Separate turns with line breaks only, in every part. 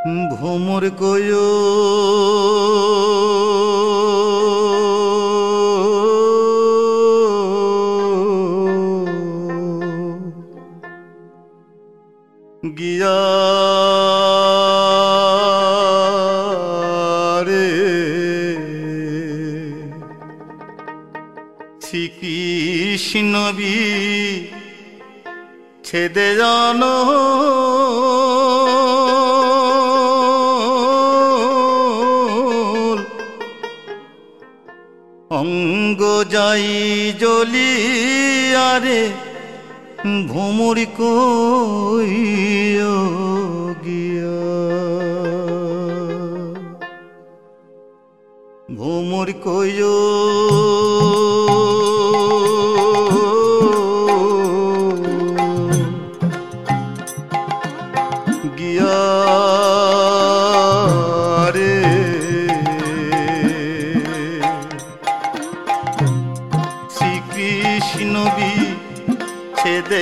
ভোমর কয়ো গিয়া রে শ্রীকৃষ্ণ বি ছেদে জানো অঙ্গ যাই জ্বলিয়ারে ভোমর কইও গিয়া ভোমর কইও গিয়া রে শ্রীকৃষ্ণ বি ছেদে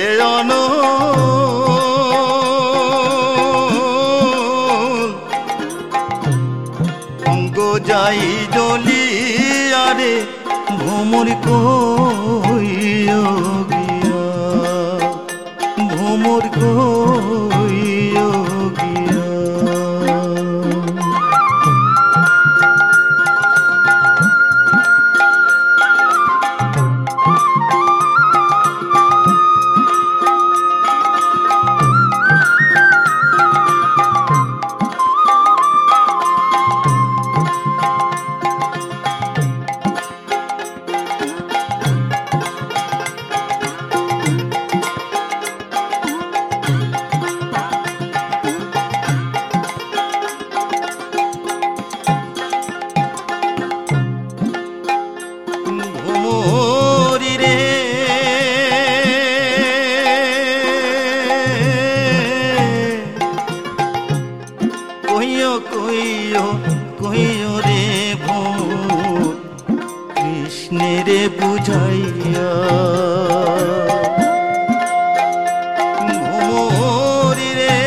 অঙ্গ যাই জ্বলিয়ারে ভোমর কইও গিয়া ভোমর কইও গিয়া কইও রে ভোমর কৃষ্ণের বুঝাইয়া ভোমর রে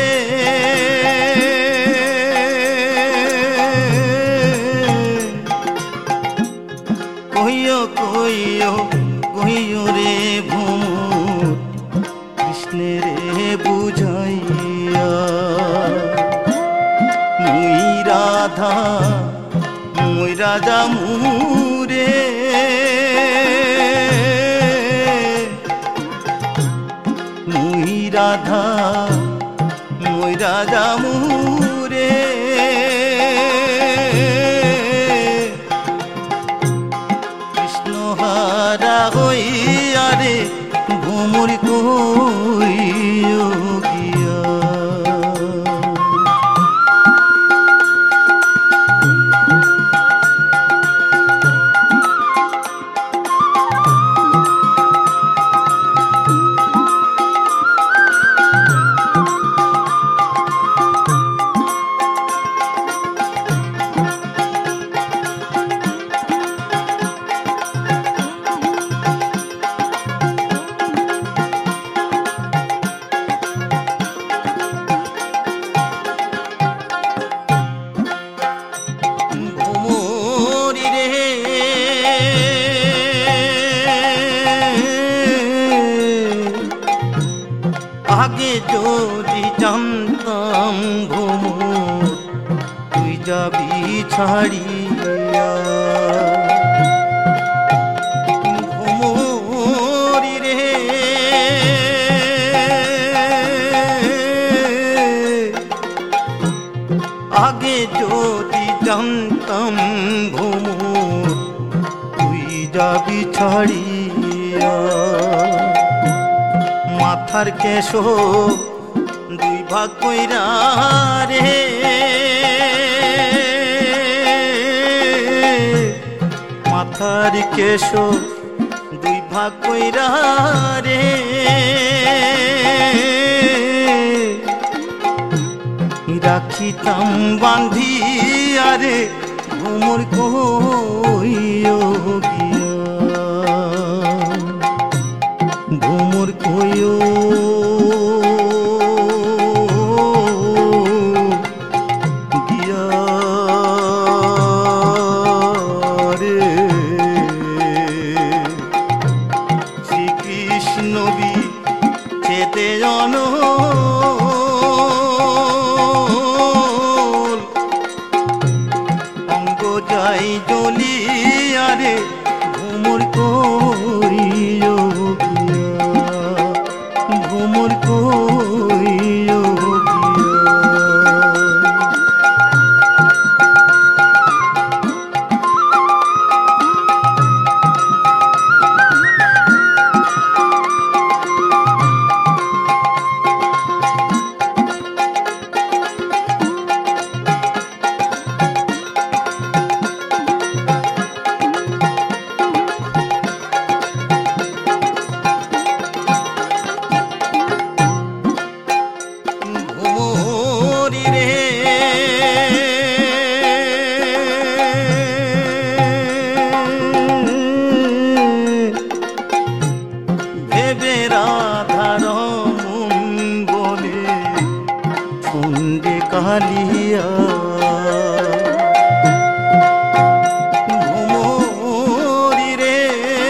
কইও রে ভোমর কৃষ্ণের বুঝাইয়া মুই রাজা মুরে মুই রাজা মুরে কৃষ্ণ হারা হইয়া রে ভোমর কইও গিয়া আগে যদি জানতাম ভোমর তুই যাবি ছাড়িয়া ভোমর রে আগে যদি জানতাম ভোমর তুই যাবি ছাড়িয়া মাথার কেশ দুই ভাগ কইরা রে মাথার কেশ দুই ভাগ কইরা রে রাখিতাম বান্ধিয়া রে ভোমর কইও গিয়া ভোমর কইও কেঁদে অনল অঙ্গ যাই জ্বলিয়া রে ভ্রমর কইও গিয়া ভ্রমর কইও কালিয়া ভ্রমরি রে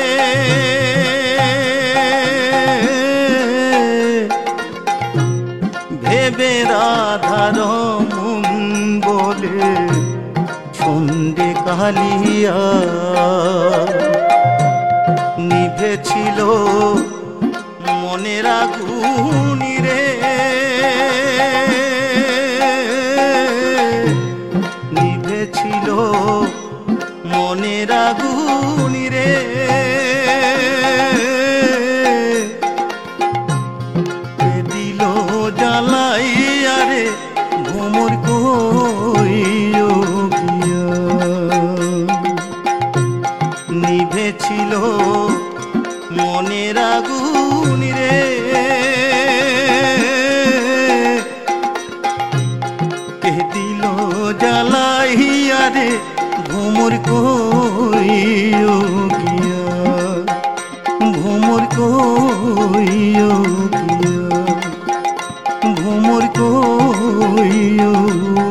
ভেবে রাধার মন বলে ছন্দে কালিয়া নিভেছিল মনের আগুনি রে ছিল মনের আগুনি রে দিল জ্বালাইয়া রে ভ্রমর কইও গিয়া নিভেছিল মনের আগুনি রে দিল জ্বালাইয়া রে ভ্রমর কইও গিয়া ভ্রমর কইও গিয়া ভ্রমর কইও